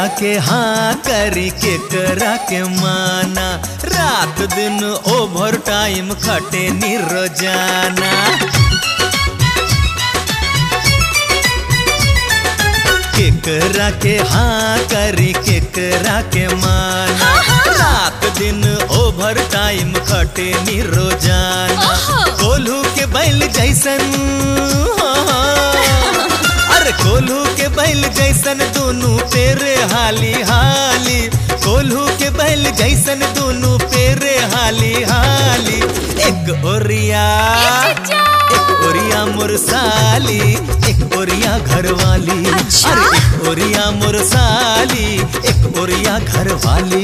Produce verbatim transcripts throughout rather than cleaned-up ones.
के हाँ करी केकरा के माना, रात दिन ओवर टाइम खटे नी रोजाना। केकरा के हाँ करी केकरा के माना, रात दिन ओवर टाइम खटे नी रोजाना। कोल्हू के बैल जैसन, अरे कोल्हू के बैल जैसन दोनों पेरे हाली हाली, कोल्हू के बैल जैसन दोनों पेरे हाली हाली। एक ओरिया एक ओरिया मुरसाली, एक ओरिया घरवाली। अच्छा? अरे एक ओरिया मुरसाली, एक ओरिया घरवाली।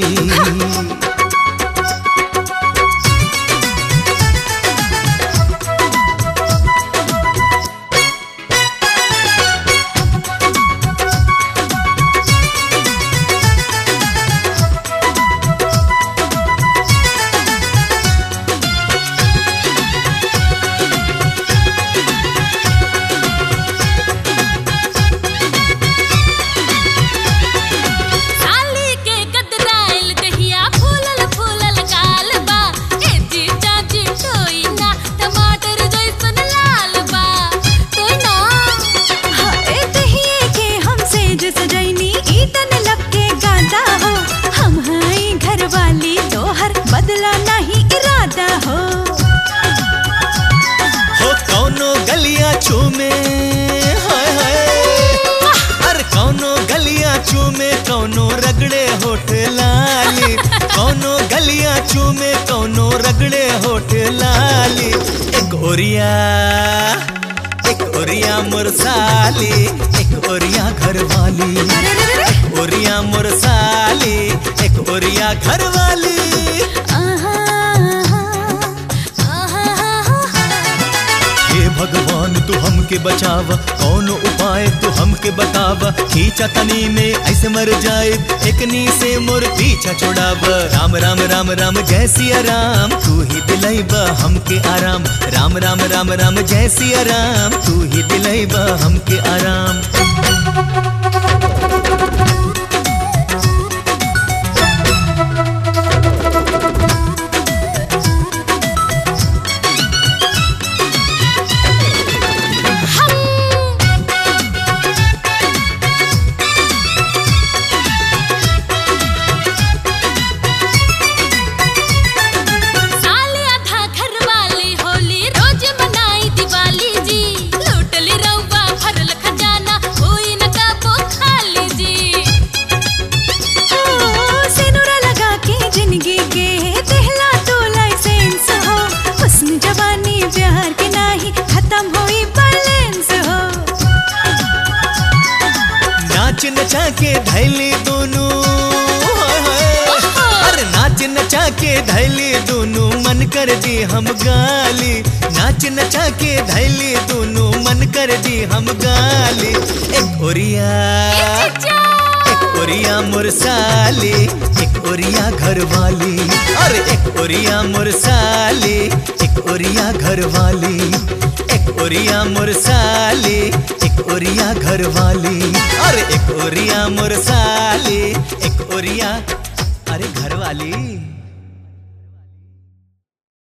बदला नहीं इरादा हो, हो कौनो गलिया चूमे, हाय हाय, अरे कौनो गलिया चूमे कौनो रगड़े होठ लाली, कौनो गलिया चूमे कौनो रगड़े होठ लाली। एक ओरिया एक ओरिया मुरसाली, एक ओरिया घरवाली। एक ओरिया मुरसाली, एक ओरिया घरवाली। भगवान तू हमके बचावा, कौन उपाय तू हमके बतावा। खींचा तनी में ऐसे मर जाए, एकनी से मोर पीछा छोड़ावा। राम राम राम राम जय सिया राम, तू ही दिलैबा हमके आराम। राम राम राम राम जय सिया राम, तू ही दिलैबा हमके आराम। नाच नचा के धैली दोनों, अरे नाच नचा के धैली दोनों मन कर दी हम गाली। नाच नचा के धैली दोनों मन कर दी हम गाली। एक ओरिया एक ओरिया मुरसाली, एक ओरिया घरवाली। अरे एक ओरिया मुरसाली, एक ओरिया घरवाली। एक ओरिया मुरसाली, एक ओरिया घरवाली। अरे एक ओरिया मुरसाली, एक ओरिया अरे घरवाली।